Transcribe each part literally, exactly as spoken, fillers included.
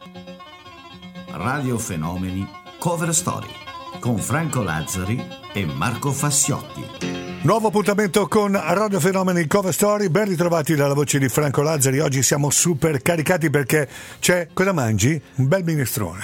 Radio Fenomeni Cover Story con Franco Lazzari e Marco Fasciotti. Nuovo appuntamento con Radio Fenomeni Cover Story, ben ritrovati dalla voce di Franco Lazzari. Oggi siamo super caricati perché c'è, cosa mangi? Un bel minestrone.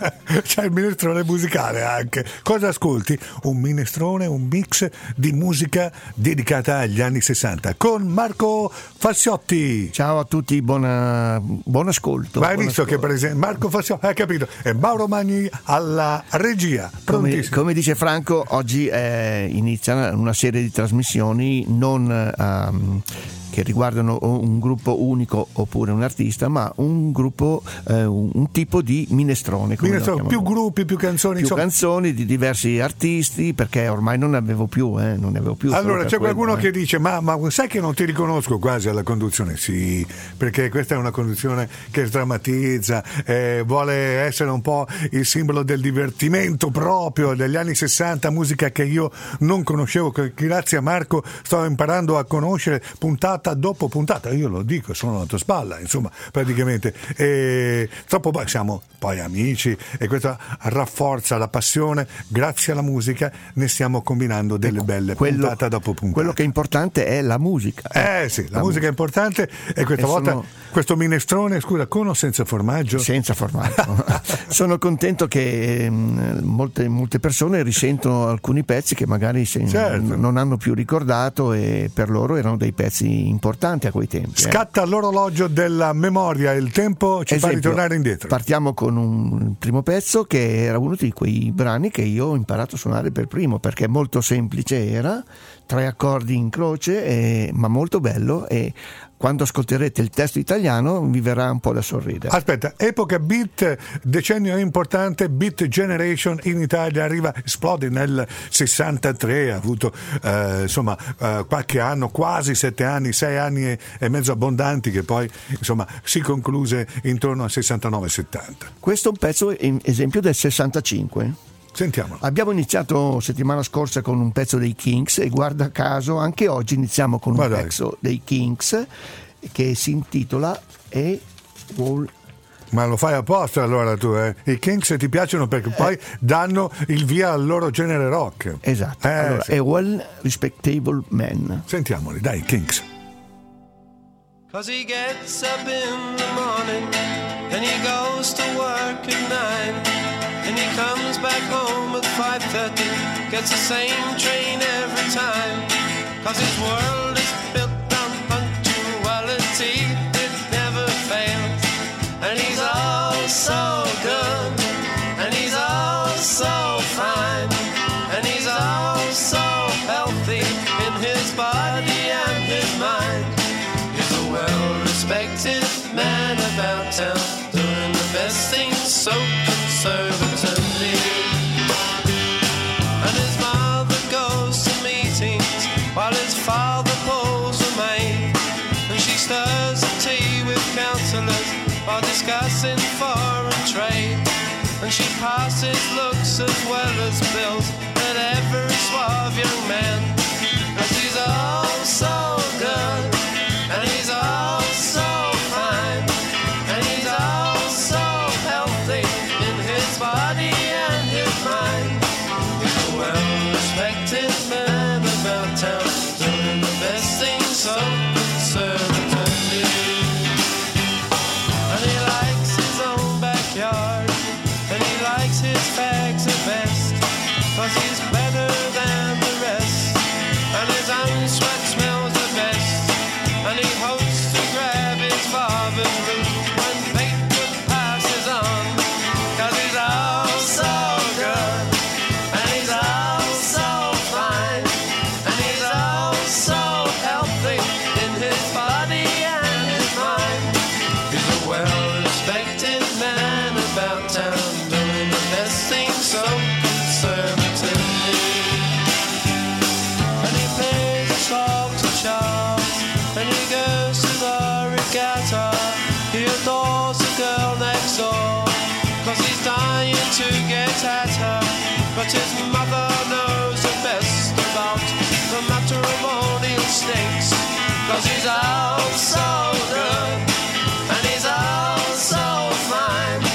C'è il minestrone musicale anche. Cosa ascolti? Un minestrone, un mix di musica dedicata agli anni sessanta con Marco Fasciotti. Ciao a tutti, buona, buon ascolto. Ma hai buon visto ascolto. che per esempio Marco Fasciotti, hai capito? E Mauro Magni alla regia. Come, come dice Franco, oggi eh, inizia una serie di trasmissioni non um, che riguardano un gruppo unico oppure un artista, ma un gruppo, eh, un, un tipo di minestrone. Come minestrone più noi. gruppi, più canzoni. Più insomma. canzoni di diversi artisti, perché ormai non ne avevo più, eh, non ne avevo più. Allora c'è quello, qualcuno eh. che dice: ma, ma sai che non ti riconosco quasi alla conduzione? Sì, perché questa è una conduzione che sdrammatizza, eh, vuole essere un po' il simbolo del divertimento proprio degli anni sessanta, musica che io non conoscevo, che grazie a Marco sto imparando a conoscere puntata dopo puntata. Io lo dico, sono alla tua spalla, insomma, praticamente. E troppo siamo poi amici e questo rafforza la passione. Grazie alla musica ne stiamo combinando delle ecco, belle quello, puntata dopo puntata. Quello che è importante è la musica. Eh sì, la, la musica, musica è importante e questa e volta sono... questo minestrone, scusa, con o senza formaggio? Senza formaggio. Sono contento che mh, molte, molte persone risentono alcuni pezzi che magari se, certo. n- non hanno più ricordato e per loro erano dei pezzi importanti a quei tempi. Scatta eh. l'orologio della memoria, il tempo ci Esempio, fa ritornare indietro. Partiamo con un primo pezzo che era uno di quei brani che io ho imparato a suonare per primo, perché molto semplice era, tre accordi in croce, e, ma molto bello, e quando ascolterete il testo italiano vi verrà un po' da sorridere. Aspetta, epoca beat, decennio importante, Beat Generation in Italia arriva, esplode nel sessantatré, ha avuto eh, insomma eh, qualche anno, quasi sette anni, sei anni e, e mezzo abbondanti, che poi insomma si concluse intorno al sessantanove settanta. Questo è un pezzo, in esempio, del sessantacinque. Sentiamolo. Abbiamo iniziato settimana scorsa con un pezzo dei Kinks e guarda caso anche oggi iniziamo con un pezzo dei Kinks che si intitola A Wall. Ma lo fai apposta allora tu, eh? I Kinks ti piacciono perché eh. poi danno il via al loro genere rock. Esatto. Eh, allora, sì. A Well Respectable Man. Sentiamoli, dai, Kinks. Cause he gets up in the morning and he goes to work at nine and he comes back home at five thirty, gets the same train every time. Cause his world is built on punctuality, it never fails. And he's all so good, and he's all so fine, and he's all so healthy in his body and his mind. He's a well-respected man about town, doing the best things so conservatively. And his mother goes to meetings while his father pulls a maid, and she stirs the tea with counsellors while discussing foreign trade. And she passes looks as well as bills at every suave young man. And she's all so good, and he's all so fine, and he's all so healthy in his body and his mind. He's a well-respected man about town, doing the best things so conservatively. And he likes his own backyard, and he likes his fags the best, cause he's better than the rest, and his own sweat smells the best, and he hopes to grab his father's root when paper passes on, cause he's all so good, and he's all so fine, and he's all so healthy in his body and his mind. He's a well-respected man about town, doing the best things so conservatively. And he plays a song to Charles, and he goes to the regatta. He adores the girl next door, cause he's dying to get at her. But his mother knows the best about the matrimonial snakes, cause he's all so good, and he's all so fine,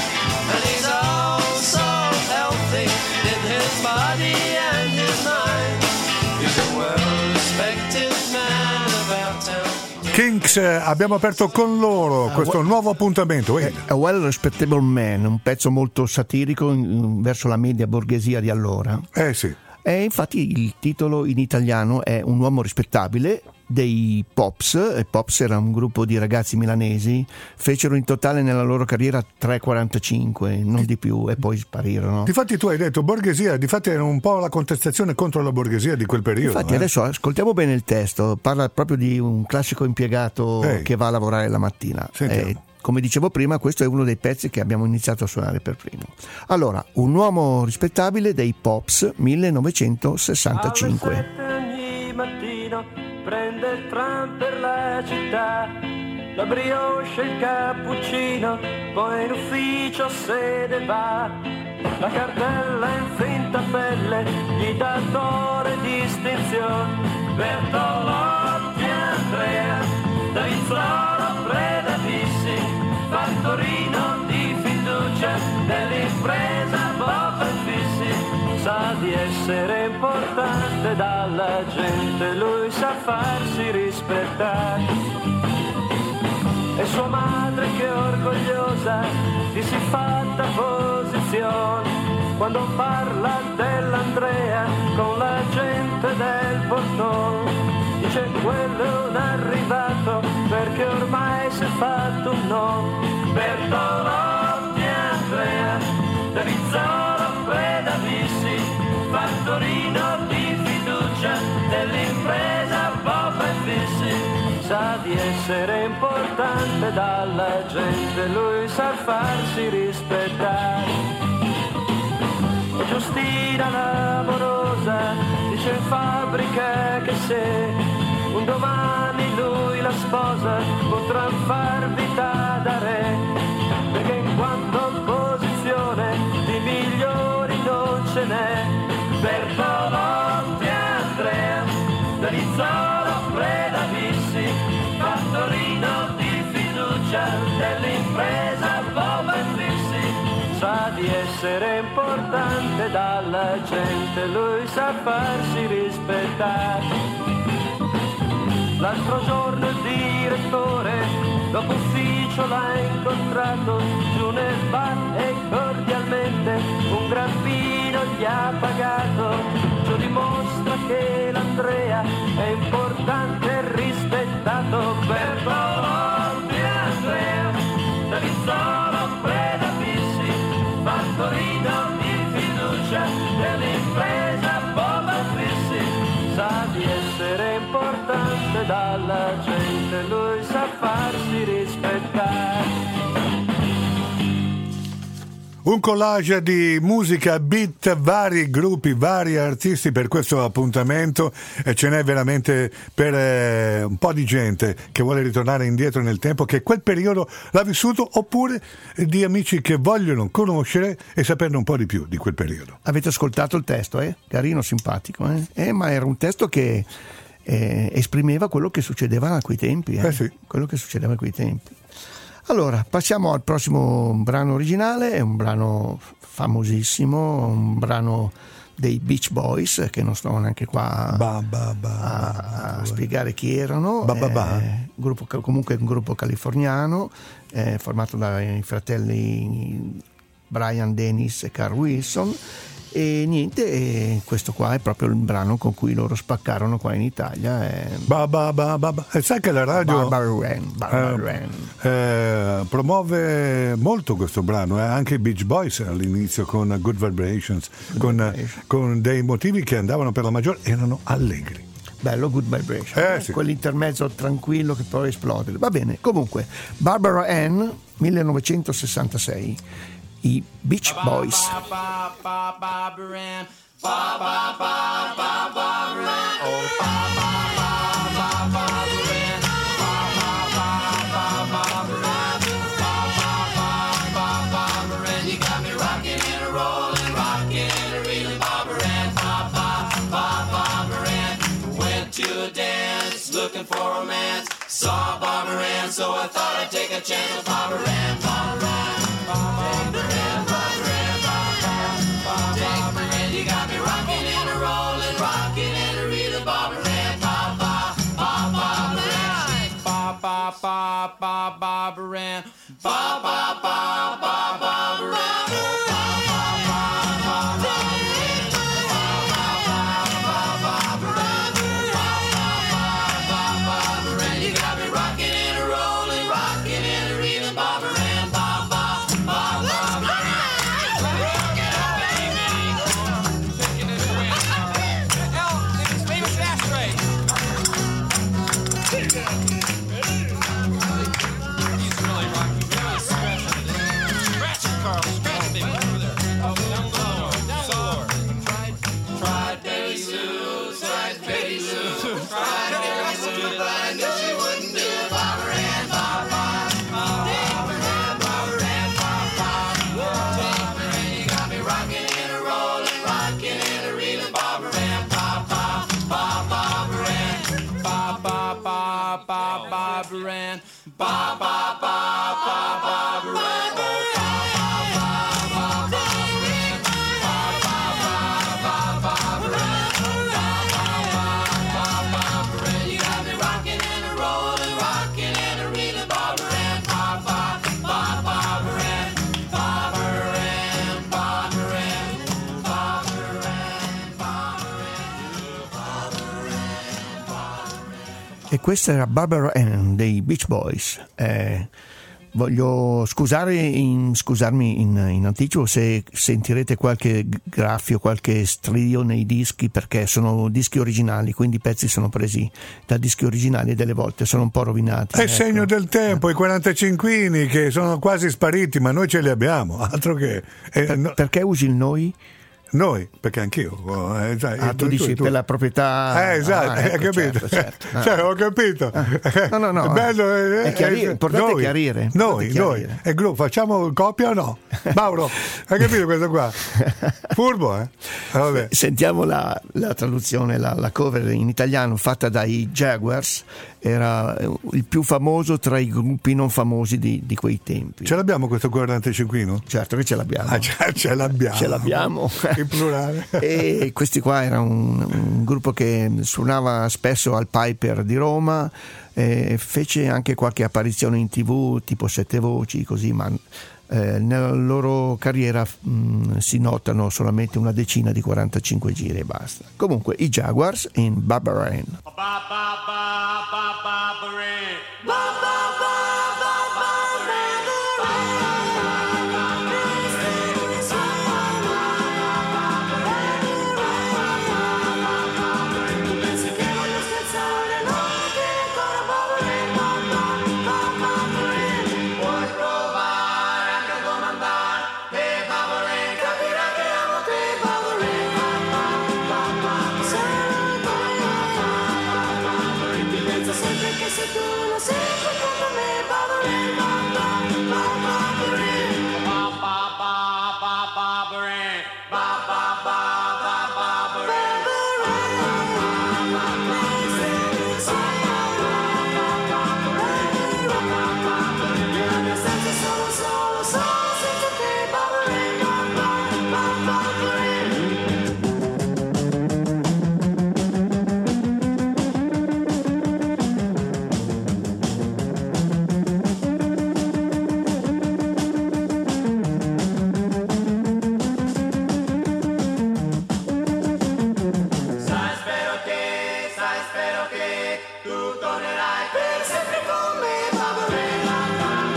Mix, abbiamo aperto con loro questo nuovo appuntamento. A Well Respectable Man, un pezzo molto satirico in, in, verso la media borghesia di allora. Eh sì. E infatti il titolo in italiano è Un uomo rispettabile dei Pops. E Pops era un gruppo di ragazzi milanesi, fecero in totale nella loro carriera tre quarantacinque, non di più, e poi sparirono. Difatti tu hai detto borghesia, difatti era un po' la contestazione contro la borghesia di quel periodo. Infatti eh. adesso ascoltiamo bene il testo, parla proprio di un classico impiegato Ehi. che va a lavorare la mattina. E, come dicevo prima, questo è uno dei pezzi che abbiamo iniziato a suonare per primo. Allora, Un uomo rispettabile dei Pops, millenovecentosessantacinque. Alle sette ogni mattino prende il tram per la città, la brioche, il cappuccino, poi in ufficio se ne va. La cartella in finta pelle gli dà d'oro e distinzione. Bertolotti, Andrea, Davizzolo, Preda, Vissi, fattorino di fiducia dell'impresa Bob e Fissi. Sa di essere importante dalla gente, lui sa farsi rispettare. E sua madre che orgogliosa di siffatta posizione, quando parla dell'Andrea con la gente del portone, dice quello è un arrivato perché ormai si è fatto un nome. Bertolotti, Andrea, Davizzolo, Preda, Vissi, fattorino di fiducia dell'impresa Bob e Fissi. Sa di essere importante dalla gente, lui sa farsi rispettare. E Giustina l'amorosa dice in fabbrica che se un domani lui la sposa potrà far vita da re, perché in quanto posizione di migliori non ce n'è. Bertolotti, Andrea, Davizzolo, Preda, Vissi, fattorino di fiducia dell'impresa Bob e Fissi. Sa di essere importante dalla gente, lui sa farsi rispettare. L'altro giorno il direttore dopo ufficio l'ha incontrato giù nel bar e cordialmente un grappino gli ha pagato. Ciò dimostra che l'Andrea è importante e rispettato. Bertolotti, Andrea, Davizzolo, Preda, Fissi, fattorino di fiducia dell'impresa Bob e Fissi. Sa di essere importante dalla gente, lui sa farsi rispettare. Un collage di musica, beat, vari gruppi, vari artisti per questo appuntamento, e ce n'è veramente per eh, un po' di gente che vuole ritornare indietro nel tempo, che quel periodo l'ha vissuto, oppure di amici che vogliono conoscere e saperne un po' di più di quel periodo. Avete ascoltato il testo, eh? Carino, simpatico, eh? Eh, ma era un testo che eh, esprimeva quello che succedeva a quei tempi, eh? Eh sì. Quello che succedeva a quei tempi. Allora, passiamo al prossimo brano originale, è un brano famosissimo, un brano dei Beach Boys, che non sto neanche qua ba, ba, ba, a, a spiegare chi erano. Ba, ba, ba. Eh, gruppo, comunque un gruppo californiano, eh, formato dai fratelli Brian Dennis e Carl Wilson. E niente, e questo qua è proprio il brano con cui loro spaccarono qua in Italia. E... Ba, ba, ba, ba, ba. E sai che la radio Barbara Wren, Barbara eh, Wren. Eh, promuove molto questo brano, eh? Anche i Beach Boys all'inizio con Good Vibrations, Good con, Vibration. con dei motivi che andavano per la maggiore, erano allegri. Bello, Good Vibration, Eh, eh, sì. quell'intermezzo tranquillo che poi esplode. Va bene, comunque Barbara Ann, millenovecentosessantasei, i Beach Boys. Looking for romance, saw Barbara Ann, so I thought I'd take a chance with Barbara Ann, Barbara Ann, Barbara Ann, Barbara Ann, Barbara Ann, you got me rocking and a rolling, rocking and a reeling, Barbara Ann, Barbara Ann, Barbara Ann, Barbara E questa era Barbara Ann dei Beach Boys. Eh, voglio scusare in, scusarmi in, in anticipo se sentirete qualche graffio, qualche strio nei dischi, perché sono dischi originali, quindi i pezzi sono presi da dischi originali e delle volte sono un po' rovinati. È ecco. segno del tempo, i quarantacinquini che sono quasi spariti, ma noi ce li abbiamo, altro che... Eh, Per, no, perché usi il noi? noi, perché anch'io. Eh, sai, Ah, tu, tu dici tu. Per la proprietà. Eh, esatto, ah, hai ecco, capito? certo, certo. Ah. Cioè, ho capito. Ah. No, no, no. È bello, eh, è chiarire, eh, importante noi, chiarire. Noi, chiarire. noi. E gruppo, facciamo copia o no? Mauro, hai capito questo qua? Furbo, eh? Vabbè. Sentiamo la, la traduzione, la, la cover in italiano fatta dai Jaguars. Era il più famoso tra i gruppi non famosi di, di quei tempi. Ce l'abbiamo questo quarantacinquino? Certo che ce l'abbiamo. Ah, ce, ce l'abbiamo. Ce l'abbiamo. In plurale. E questi qua era un, un gruppo che suonava spesso al Piper di Roma, eh, fece anche qualche apparizione in tv, tipo Sette Voci, così, ma eh, nella loro carriera mh, si notano solamente una decina di quarantacinque giri e basta. Comunque i Jaguars in Barbara Ann. Ba ba ba ba Barbara Ann. Ba ba ba ba Barbara Puoi provare anche a domandare e Barbara Ann capirà che amo te Barbara Ann. Pensa sempre che se tu non sei con me Barbara Ann, Barbara Ann. Ba ba ba ba Barbara Ann. Ba ba ba ba Barbara Ann. Io senza solo solo solo senza te Barbara Ann, Barbara Ann. Sai spero che, sai spero che tu tornerai per sempre con me Barbara Ann.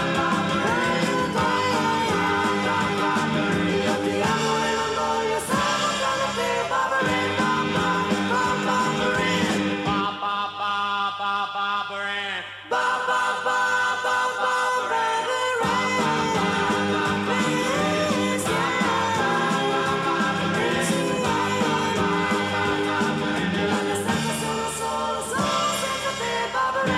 Io ti amo e non voglio stare lontano da te Barbara Ann. Barbara Ann. Ba ba ba ba Barbara Ann. Ba ba ba ba Barbara Solo, solo, solo senza te Barbara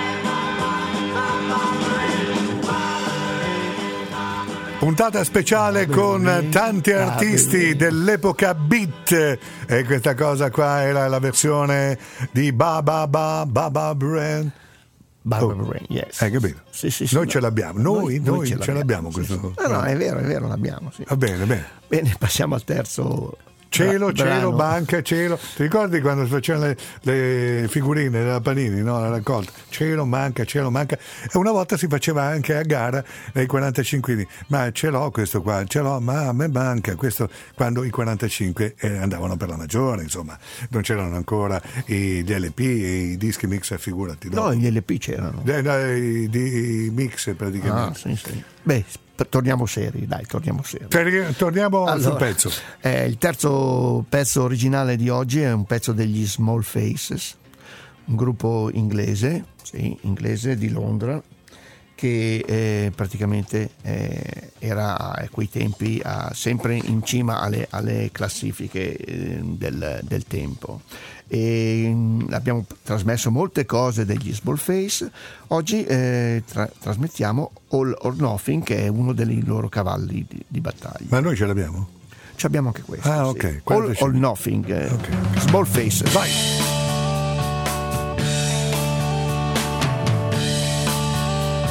Ann. Puntata speciale con tanti artisti dell'epoca beat, e questa cosa qua era la versione di Ba Ba Ba Ba Barbara Ann. Barbara Oh, Ann, yes. Hai capito? Sì, sì, sì, noi no. ce l'abbiamo, noi, noi, ce l'abbiamo, sì, questo. sì. No, no, è vero, è vero, l'abbiamo. Sì. Va bene, bene. Bene, passiamo al terzo. Cielo, bra- cielo, brano. banca, cielo. Ti ricordi quando si facevano le, le figurine della Panini, no? La raccolta? Cielo, manca, cielo, manca. E una volta si faceva anche a gara nei quarantacinquini. Ma ce l'ho questo qua, ce l'ho, ma a me manca. Questo quando i quarantacinque eh, andavano per la maggiore, insomma. Non c'erano ancora i, gli L P e i dischi mix, figurati. No, gli L P c'erano. Eh, no, i, i- i mix praticamente. Ah, sì, sì. Beh, sp- torniamo seri, dai, torniamo seri. Cioè, torniamo sul Allora, pezzo. eh, il terzo pezzo originale di oggi è un pezzo degli Small Faces, un gruppo inglese, sì, inglese di Londra, che eh, praticamente eh, era a quei tempi a, sempre in cima alle, alle classifiche eh, del, del tempo. E mh, abbiamo trasmesso molte cose degli Small Face. Oggi eh, tra- trasmettiamo All or Nothing, che è uno dei loro cavalli di, di battaglia. Ma noi ce l'abbiamo? Ci abbiamo anche questo. Ah, sì. ok. All quarantacinque. or Nothing, eh, Ok. Small Faces. Vai!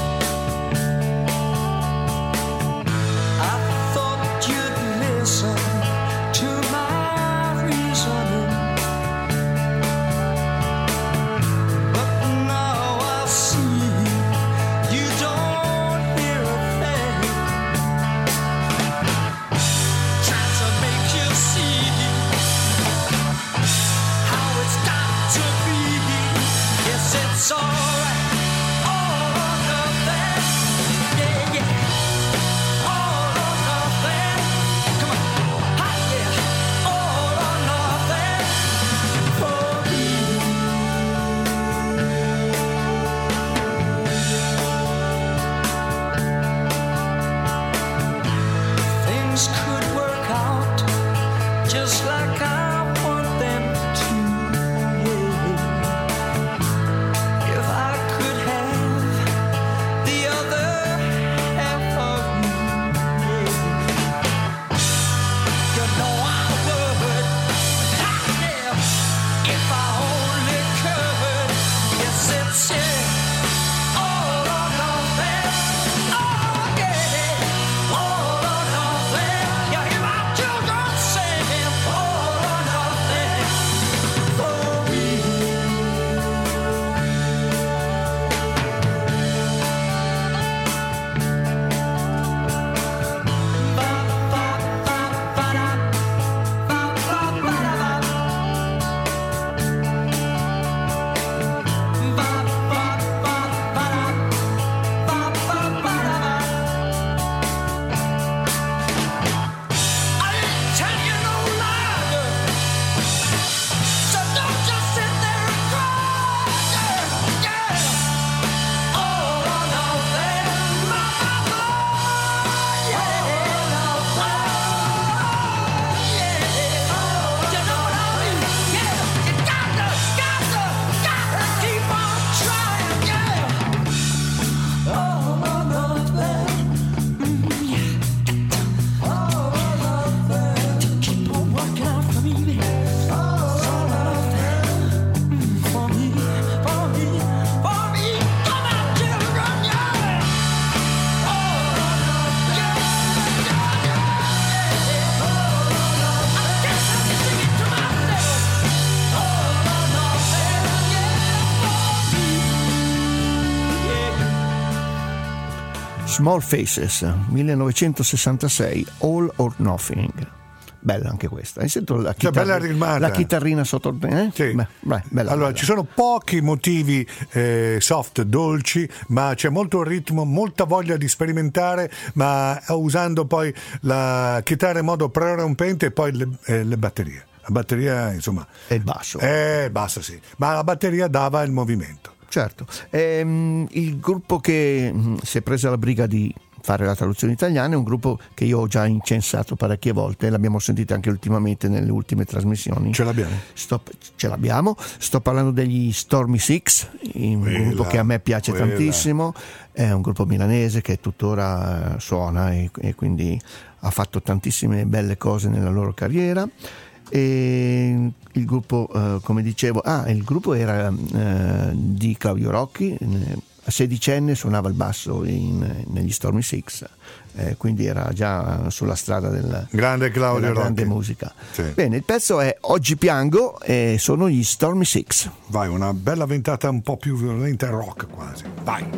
Small Faces, millenovecentosessantasei, All or Nothing. Bella anche questa. Hai sentito la, cioè, chitarra, bella ritmata. La chitarrina sotto. Eh? Sì. Beh, beh, bella, allora, bella. ci sono pochi motivi eh, soft, dolci, ma c'è molto ritmo, molta voglia di sperimentare, ma usando poi la chitarra in modo prerompente e poi le, eh, le batterie. La batteria, insomma. E il basso. Eh, il basso, sì. Ma la batteria dava il movimento. Certo. Ehm, il gruppo che mh, si è presa la briga di fare la traduzione italiana è un gruppo che io ho già incensato parecchie volte, l'abbiamo sentito anche ultimamente nelle ultime trasmissioni. Ce l'abbiamo? Sto, ce l'abbiamo. Sto parlando degli Stormy Six, un quella, gruppo che a me piace quella. tantissimo. È un gruppo milanese che tuttora suona e, e quindi ha fatto tantissime belle cose nella loro carriera. E il gruppo, eh, come dicevo, ah, il gruppo era eh, di Claudio Rocchi. A sedicenne suonava il basso in, negli Stormy Six, eh, quindi era già sulla strada del, grande Claudio della Rocchi. grande musica. Sì. Bene, il pezzo è Oggi piango e sono gli Stormy Six. Vai, una bella ventata un po' più violenta, rock quasi. Vai.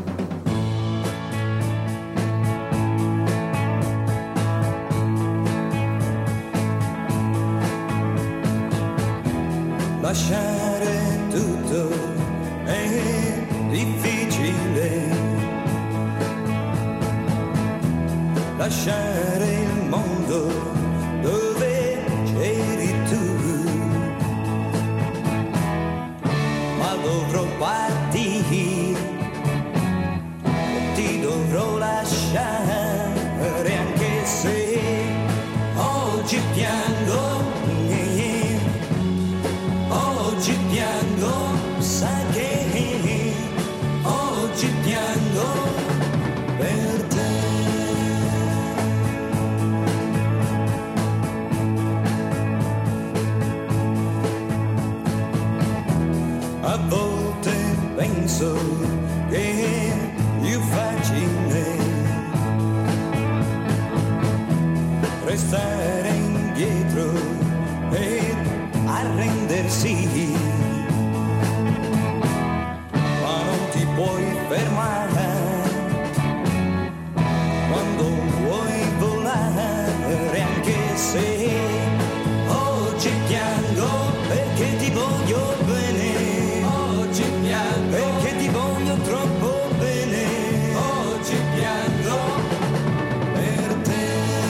Lasciare tutto è difficile, lasciare il mondo dove c'eri tu, ma dovrò partire, ti dovrò lasciare anche se oggi piango. Oggi piango, sai che oggi piango per te. A volte penso che è più facile restare indietro e arrendersi, ma non ti puoi fermare quando vuoi volare, anche se oggi piango perché ti voglio bene, oggi piango perché ti voglio troppo bene, oggi piango per te.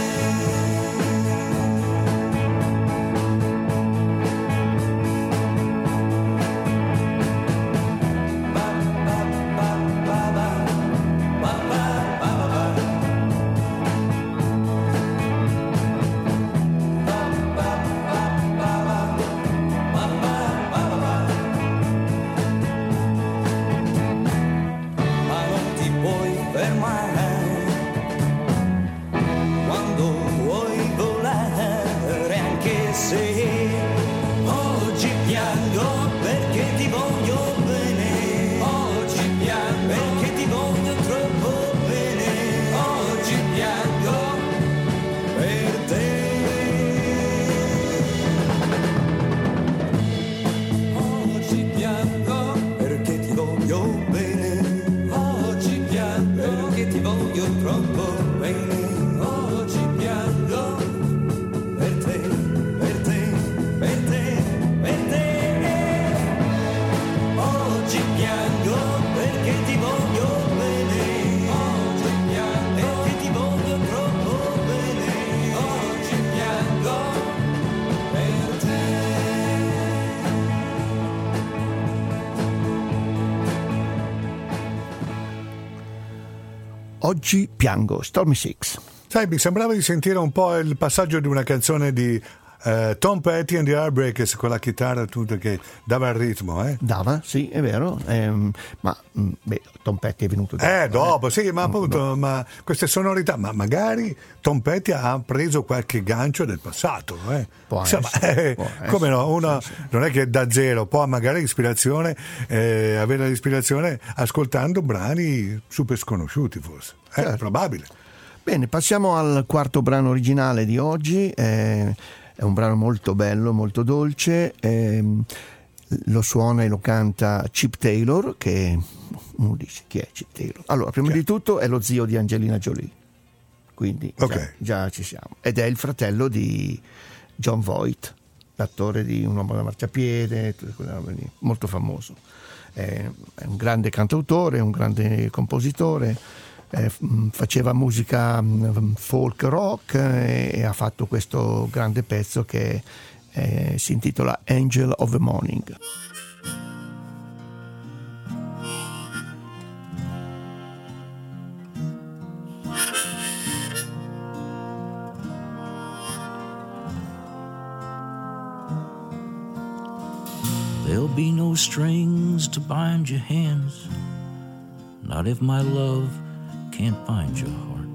Oggi piango, Stormy Six. Sai, mi sembrava di sentire un po' il passaggio di una canzone di eh, Tom Petty and the Heartbreakers con la chitarra tutta che dava il ritmo, eh? Dava, sì, è vero, ehm, ma mh, beh, Tom Petty è venuto dopo. Eh, dopo, eh. sì, ma appunto, no. ma queste sonorità, ma magari Tom Petty ha preso qualche gancio del passato, eh? Può Insomma, essere, eh, può come essere, no, uno sì, sì. non è che da zero, può magari ispirazione, eh, avere l'ispirazione ascoltando brani super sconosciuti forse, è Certo. probabile. Bene, passiamo al quarto brano originale di oggi. Eh, è un brano molto bello, molto dolce. Eh, lo suona e lo canta Chip Taylor, che uno dice chi è Chip Taylor? Allora, prima di tutto è lo zio di Angelina Jolie, quindi okay. già, già ci siamo, ed è il fratello di Jon Voight, l'attore di Un uomo da marciapiede, tutte quelle robe lì, molto famoso. È un grande cantautore, un grande compositore, eh, faceva musica folk rock e, e ha fatto questo grande pezzo che eh, si intitola Angel of the Morning. There'll be no strings to bind your hands, not if my love can't bind your heart.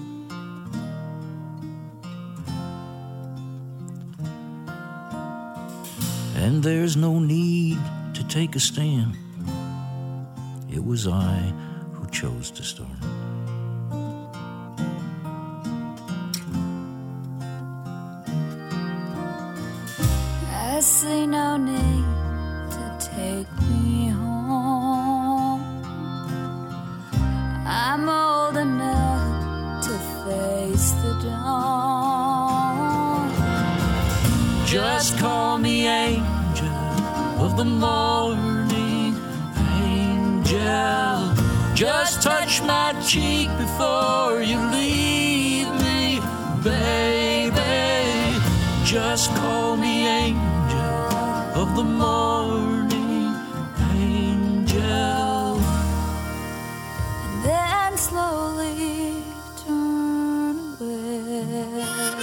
And there's no need to take a stand, it was I who chose to start. I see no need take me home. I'm old enough to face the dawn. Just call me angel of the morning, angel. Just touch my cheek before you leave me, baby. Just call me angel of the morning, and then slowly turn away.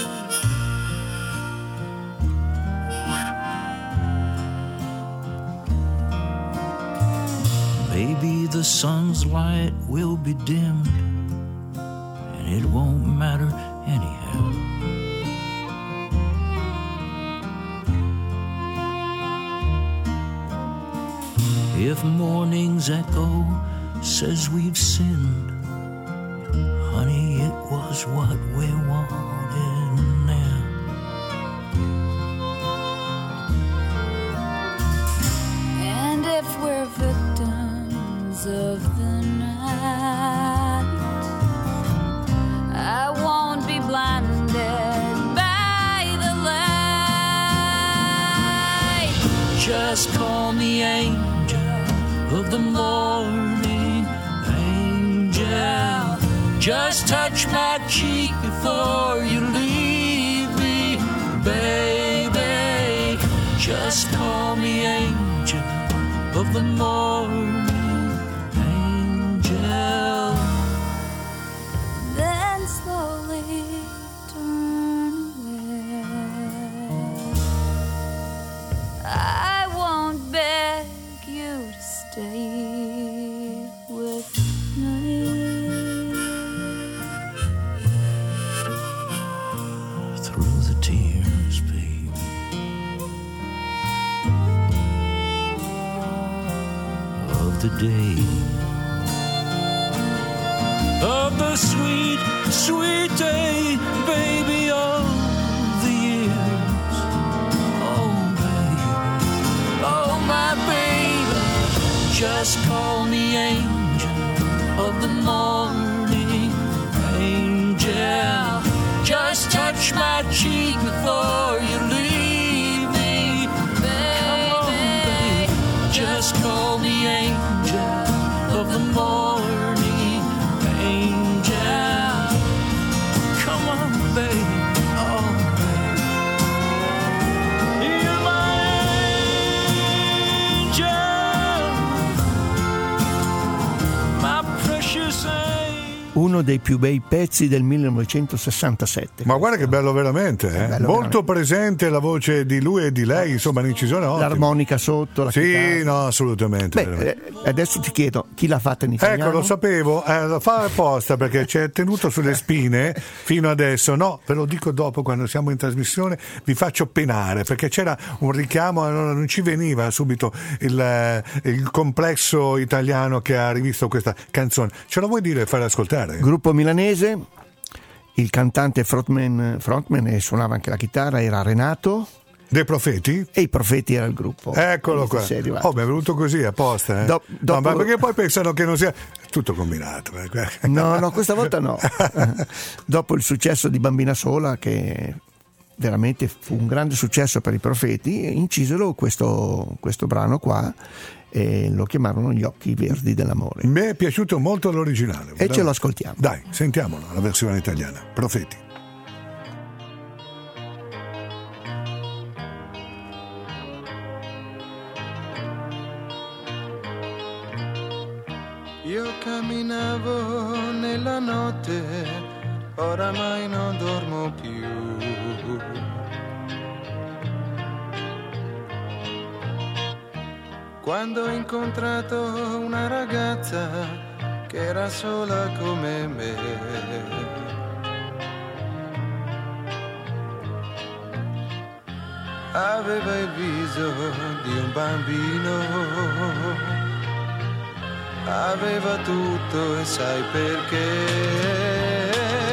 Maybe the sun's light will be dimmed, and it won't matter anyhow. If morning's echo says we've sinned, honey, it was what we wanted now. And if we're victims of the night, I won't be blinded by the light. Just call me angel of the morning, angel. Just touch my cheek before you leave me, baby. Just call me angel of the morning, angel. Then slowly turn away. I won't beg you to stay with me. Through the tears, baby, of the day, of the sweet, sweet day, baby, of the years. Oh, baby, oh, my baby. Just call me angel of the morning, angel. Just touch my cheek before you leave me, baby. Come on, baby. Just call me angel of the morning, angel. Come on, baby. Oh, baby. You're my angel, my precious angel. Uno dei più bei pezzi del millenovecentosessantasette. Ma guarda che bello veramente, eh? bello Molto veramente. Presente la voce di lui e di lei, insomma l'incisione ottima. L'armonica sotto, la Sì, chitarra. no, assolutamente. Beh, eh, adesso ti chiedo, chi l'ha fatta in italiano? Ecco, lo sapevo, eh, lo fa apposta perché ci è tenuto sulle spine fino adesso. No, ve lo dico dopo quando siamo in trasmissione, vi faccio penare perché c'era un richiamo, allora non ci veniva subito il, il complesso italiano che ha rivisto questa canzone. Ce lo vuoi dire e fare ascoltare? Gruppo milanese, il cantante frontman, frontman e suonava anche la chitarra era Renato. Dei Profeti? E i Profeti era il gruppo. Eccolo qua. Sei arrivato. Oh, mi è venuto così apposta. Eh? Do- dopo- No, ma perché poi pensano che non sia tutto combinato. eh. No, no, questa volta no. Dopo il successo di Bambina Sola, che veramente fu un grande successo per i Profeti, incisero questo, questo brano qua e lo chiamarono Gli occhi verdi dell'amore. Mi è piaciuto molto l'originale. E ce lo ascoltiamo. Dai, sentiamolo, la versione italiana. Profeti. Io camminavo nella notte, oramai non dormo più. Quando ho incontrato una ragazza che era sola come me. Aveva il viso di un bambino, aveva tutto e sai perché?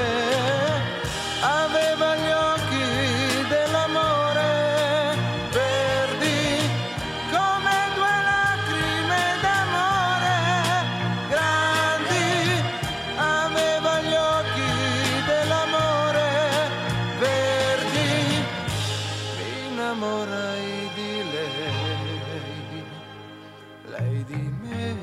Aveva gli occhi dell'amore verdi come due lacrime d'amore grandi. Aveva gli occhi dell'amore verdi. Mi innamorai di lei, lei di me.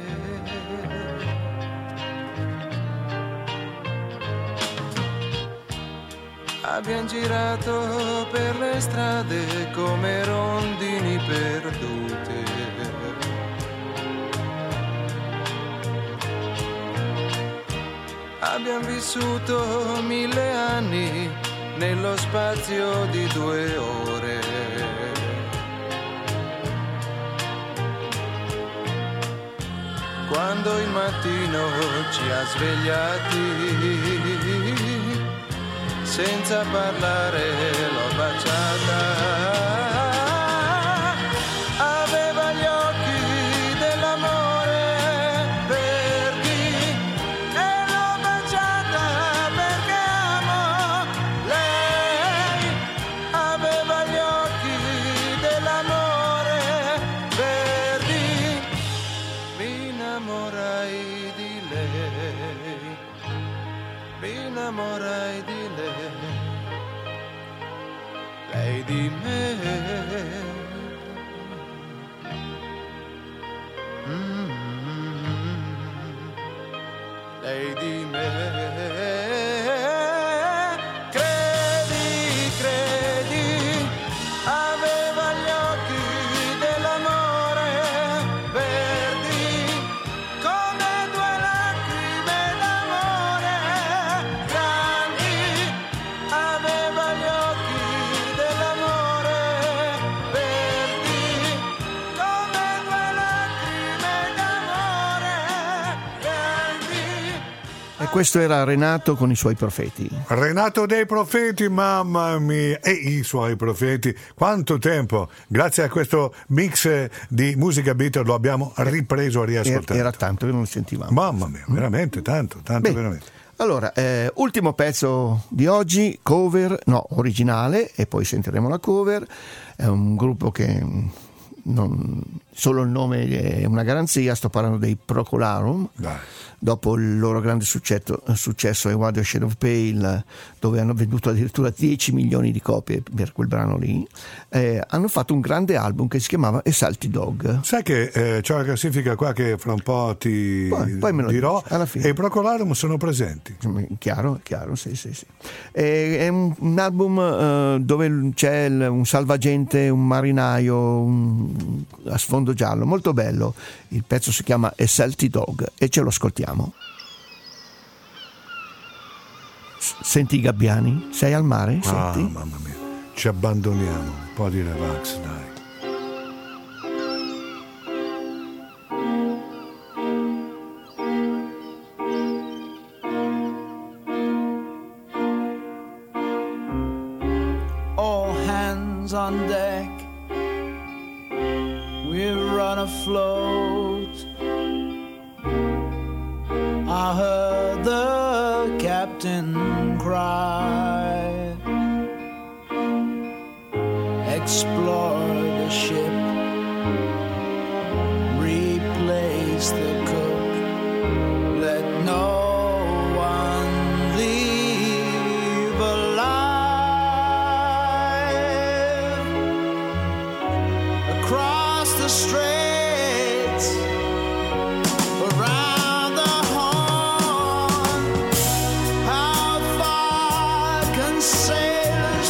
Abbiamo girato per le strade come rondini perdute. Abbiamo vissuto mille anni nello spazio di due ore. Quando il mattino ci ha svegliati, senza parlare l'ho baciata. Aveva gli occhi dell'amore verdi e l'ho baciata perché amo lei. Aveva gli occhi dell'amore verdi. Mi innamorai di lei, mi innamorai di lei, lei di me. Mm-hmm. Lei di me. Credi, credi, aveva gli occhi dell'amore verdi come due lacrime d'amore grandi. Aveva gli occhi dell'amore verdi come due lacrime d'amore grandi. E questo era Renato con i suoi Profeti. Renato dei Profeti, mamma mia, e i suoi Profeti, quanto tempo, grazie a questo mix di musica beat lo abbiamo ripreso a Era, riascoltare. era tanto che non lo sentivamo. Mamma mia, veramente tanto, tanto Bene. veramente. Allora, eh, ultimo pezzo di oggi, cover, no, originale, e poi sentiremo la cover. È un gruppo che mm, non, solo il nome è una garanzia, sto parlando dei Procolarum. Dai. Dopo il loro grande successo, successo a What a Shade of Pale, dove hanno venduto addirittura dieci milioni di copie per quel brano lì, eh, hanno fatto un grande album che si chiamava A Salty Dog. Sai che eh, c'è una classifica qua che fra un po' ti Poi- poi me lo dirò, dici, alla fine. e i Procolarum sono presenti. Chiaro, chiaro, sì, sì, sì. È, è un, un album eh, dove c'è il- un salvagente, un marinaio un- a sfondo giallo, molto bello. Il pezzo si chiama A Salty Dog e ce lo ascoltiamo. S- Senti i gabbiani? Sei al mare? Ah, Senti? mamma mia, ci abbandoniamo, un po' di relax, dai. All hands on deck, we're run afloat. I heard the captain cry, explode. sailors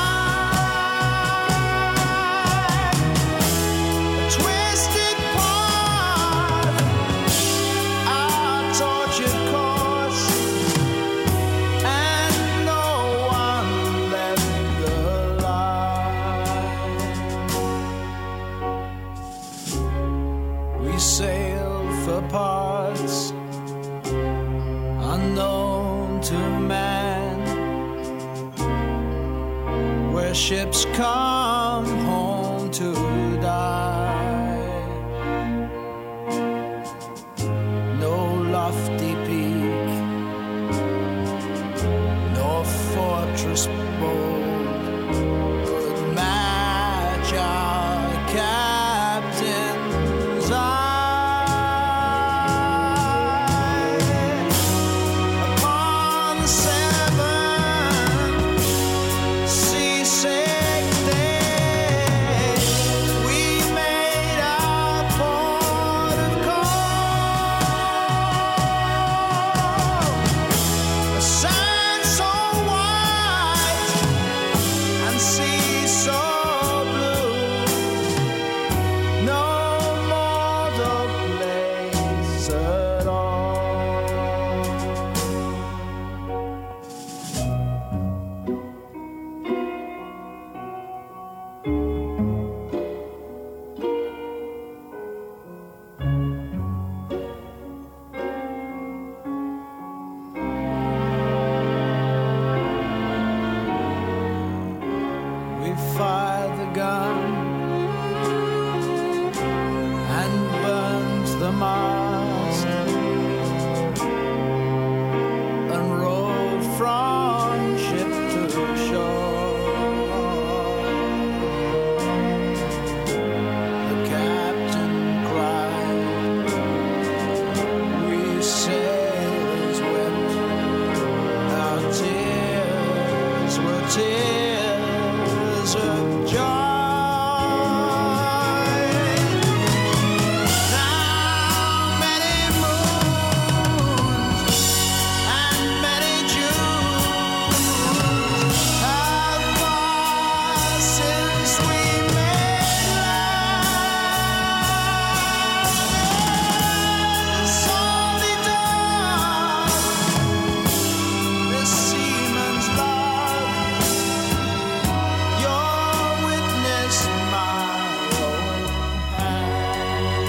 fly a twisted part, our tortured course, and no one left alive. We sail for parts unknown to man, where ships come home to die. No lofty peak, no fortress bold could match our captain's eye. Upon the seven seasick days, we made our port of call. A sand so white and sea so blue, no mortal place at all. We fired the gun and burned the mast and rowed from ship to shore. The captain cried, we sailors wept, our tears were tears of joy. Now many moons and many Junes have passed since we made love. Salty dog, this seaman's love, your witness, my own hand.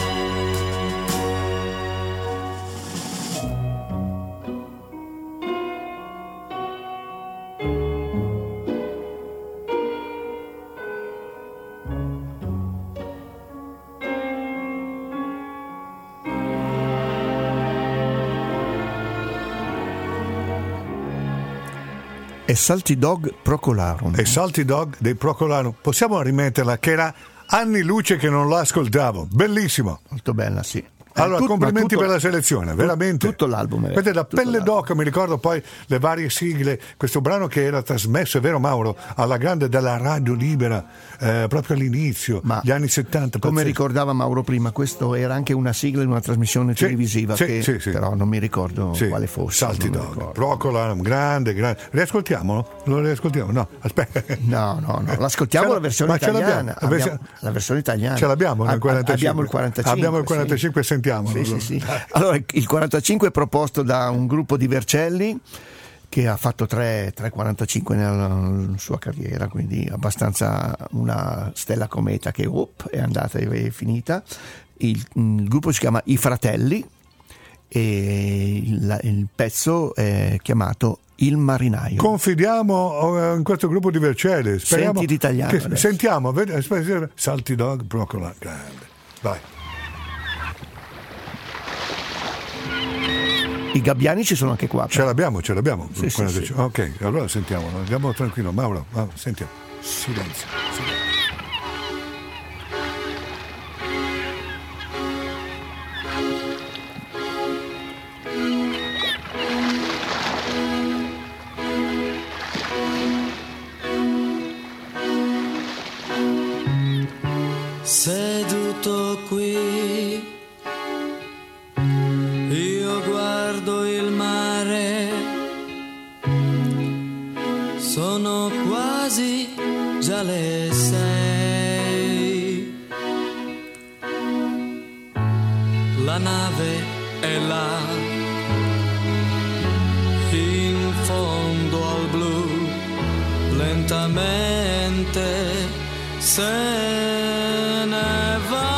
E Salty Dog Procolarum. E Salty Dog dei Procolarum. Possiamo rimetterla, che era anni luce che non la ascoltavo. Bellissimo. Molto bella, sì. Allora, Eh, tut- complimenti ma tutto- per la selezione, veramente. Tutto l'album. è- Questa è da tutto Pelle l'album. d'Oca, mi ricordo poi le varie sigle, questo brano che era trasmesso, è vero Mauro, alla grande della Radio Libera, eh, proprio all'inizio, Ma gli anni settanta. Come pazzesco. ricordava Mauro prima, questo era anche una sigla in una trasmissione Sì, televisiva, sì, che sì, sì. però non mi ricordo Sì, quale fosse. Salty non mi Dog, ricordo. Procolarum, grande, grande. Riascoltiamolo? Lo riascoltiamo? No, aspetta. No, no, no, l'ascoltiamo Ce la versione ma ce l'abbiamo. italiana. La vers- Abbiamo- la versione italiana. Ce l'abbiamo nel A- a- quarantacinque. Abbiamo il quarantacinque. Abbiamo il sì. quarantacinque, sentiamolo. Sì, sì, sì. Allora, il quarantacinque è proposto da un gruppo di Vercelli che ha fatto tre quarantacinque nella sua carriera, quindi abbastanza una stella cometa che op, è andata e è finita. Il, il gruppo si chiama I Fratelli e il, il pezzo è chiamato Il Marinaio. Confidiamo in questo gruppo di Vercelli. Speriamo Senti l'italiano che- adesso. Sentiamo, vedi- aspetta, Salty Dog, Procolarum, grande. Vai. I gabbiani ci sono anche qua. Ce l'abbiamo, ce l'abbiamo. Sì, sì, quarantacinque. sì. Ok, allora sentiamolo. Andiamo tranquillo. Mauro, Mauro, sentiamo. Silenzio. silenzio. Seduto qui, io guardo il mare Sono quasi già le sei. La nave è là, in fondo al blu, lentamente se ne va.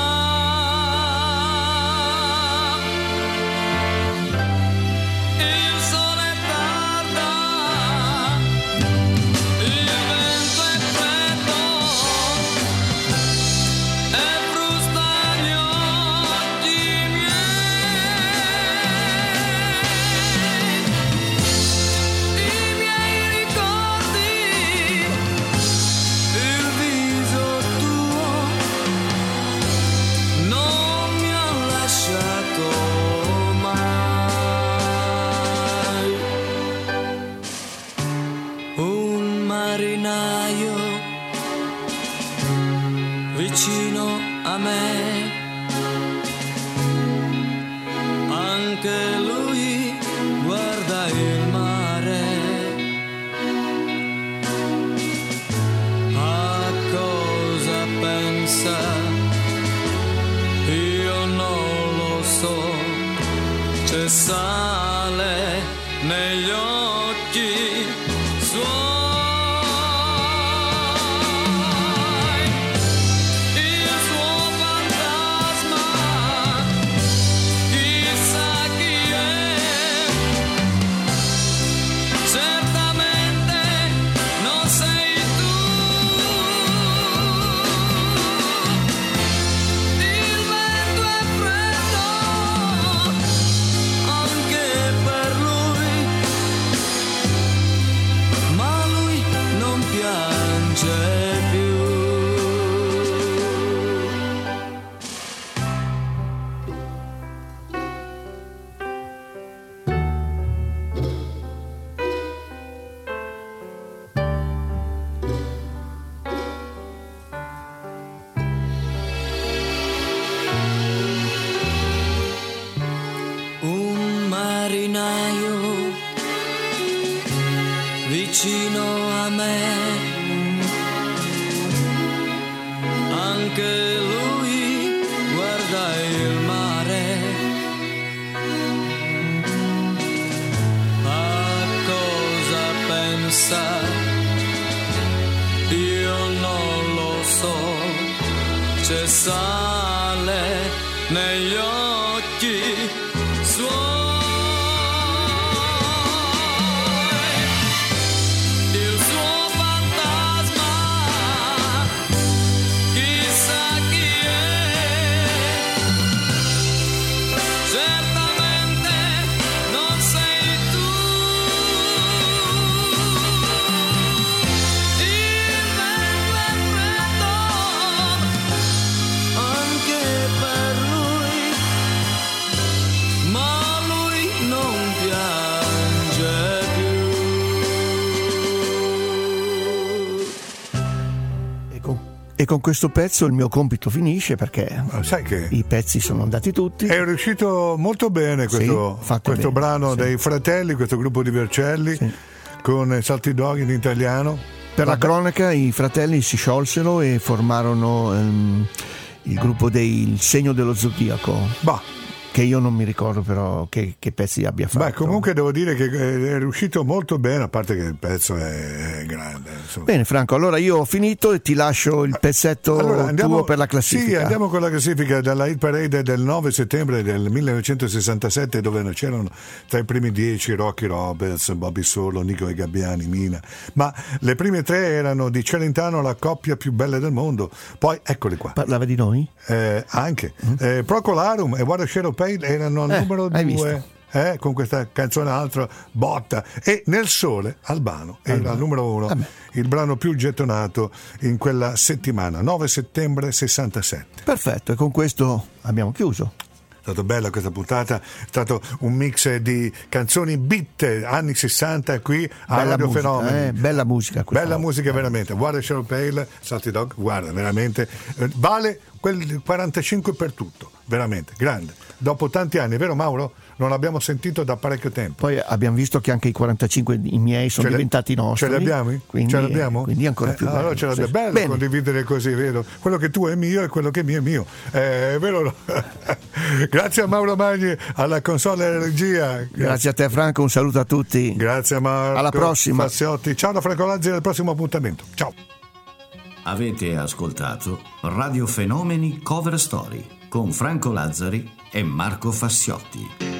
Vicino a me, anche lui guarda il mare. A cosa pensa? Io non lo so. C'è sale negli occhi suoi. Vicino a me, anche lui guarda il mare. A cosa pensa? Io non lo so. C'è sale negli occhi suoi. E con questo pezzo il mio compito finisce, perché sai che i pezzi sono andati tutti. È riuscito molto bene questo, sì, questo bene, brano sì. dei Fratelli, questo gruppo di Vercelli, sì, con Salty Dog in italiano. Per Vabbè. La cronaca, i Fratelli si sciolsero e formarono um, il gruppo dei Il Segno dello Zodiaco. Bah. Che io non mi ricordo però che, che pezzi abbia fatto. Beh, comunque devo dire che è riuscito molto bene, a parte che il pezzo è grande. Insomma. Bene Franco, allora io ho finito e ti lascio il pezzetto allora, andiamo, tuo per la classifica. Sì, andiamo con la classifica della Hit Parade del nove settembre del millenovecentosessantasette, dove c'erano tra i primi dieci Rocky Roberts, Bobby Solo, Nico e Gabbiani, Mina. Ma le prime tre erano di Celentano, la coppia più bella del mondo. Poi eccoli qua. Parlava di noi? Eh, anche. Mm. Eh, Procolarum e What a Share of Pain erano al eh, numero due. Eh, con questa canzone altro botta, e Nel Sole Albano era allora, al numero uno, vabbè, il brano più gettonato in quella settimana, nove settembre sessantasette. Perfetto, e con questo abbiamo chiuso. È stato bella questa puntata, è stato un mix di canzoni beat anni sessanta qui a bella Radio musica, Fenomeni. Eh, bella musica questa. Bella musica veramente. Guarda Cheryl Pale, Salty Dog, guarda veramente, eh, vale quel quarantacinque per tutto. veramente grande. Dopo tanti anni, vero Mauro? Non l'abbiamo sentito da parecchio tempo. Poi abbiamo visto che anche i quarantacinque i miei sono Ce le- diventati nostri. Ce li abbiamo? Quindi, ce l'abbiamo? quindi ancora più Eh, allora bello. ce l'abbiamo. Sì. Bello Bene. condividere così, vedo. Quello che tu è mio e quello che è mio è mio. Eh, è vero? Grazie a Mauro Magni alla console e alla regia. Grazie. Grazie a te Franco, un saluto a tutti. Grazie a Marco Alla prossima. Fassiotti. Ciao da Franco Lazzari, al prossimo appuntamento. Ciao. Avete ascoltato Radio Fenomeni Cover Story con Franco Lazzari e Marco Fassiotti.